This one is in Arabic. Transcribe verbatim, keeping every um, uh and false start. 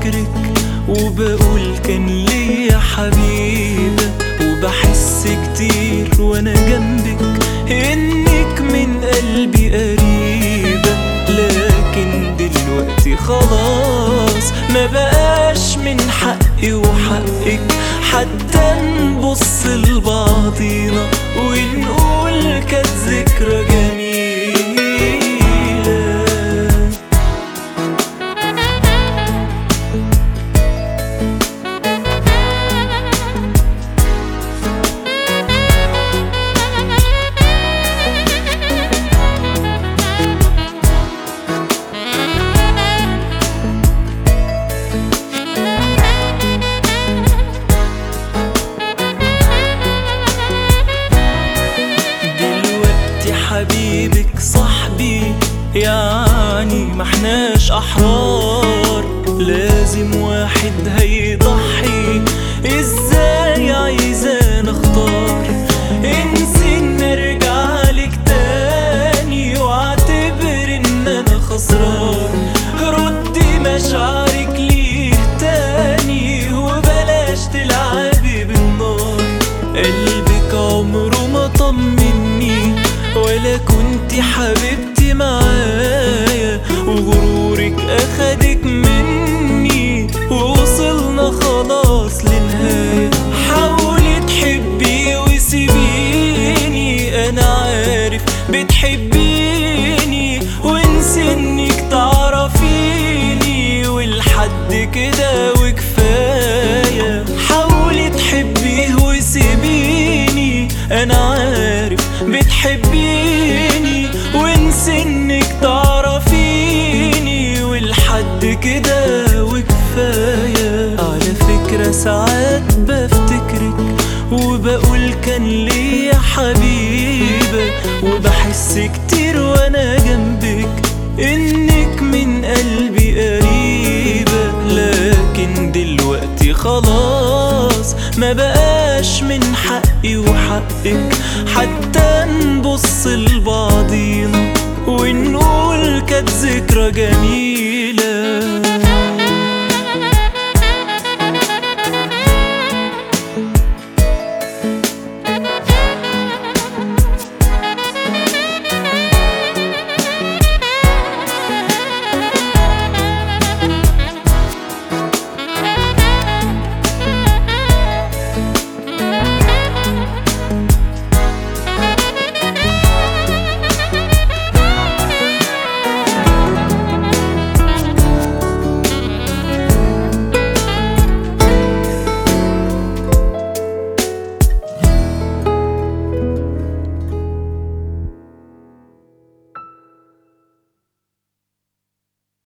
بفتكرك وبقول كان ليا حبيبة، وبحس كتير وانا جنبك انك من قلبي قريبة. لكن دلوقتي خلاص ما بقاش من حقي وحقك حتى نبص لبعضينا ونقول كانت ذكرى جميلة. حبيبك صاحبي يعني محناش أحرار، لازم واحد هيضحي، ازاي عايزان اختار؟ انسي ان ارجعلك تاني واعتبر ان انا خسران، ردي مشاعرك ليه تاني وبلاش تلعبي بالنار. قلبك عمره ما طمني ولا كنتي حبيبتي معايا، وغرورك اخدك مني ووصلنا خلاص لنهاية. حاولي تحبي وسيبيني، انا عارف بتحبيني، وانسي انك تعرفيني ولحد كده وكفاية. حاولي تحبي وسيبيني، انا عارف بتحبيني، وانسي انك تعرفيني ولحد كده وكفاية. على فكرة ساعات بفتكرك وبقول كان ليا حبيبة، وبحس كتير وانا جنبك انك من قلبي قريبة. لكن دلوقتي خلاص ما بقاش من حقي وحقك حتى نبص لبعضينا ونقول كانت ذكرى جميلة.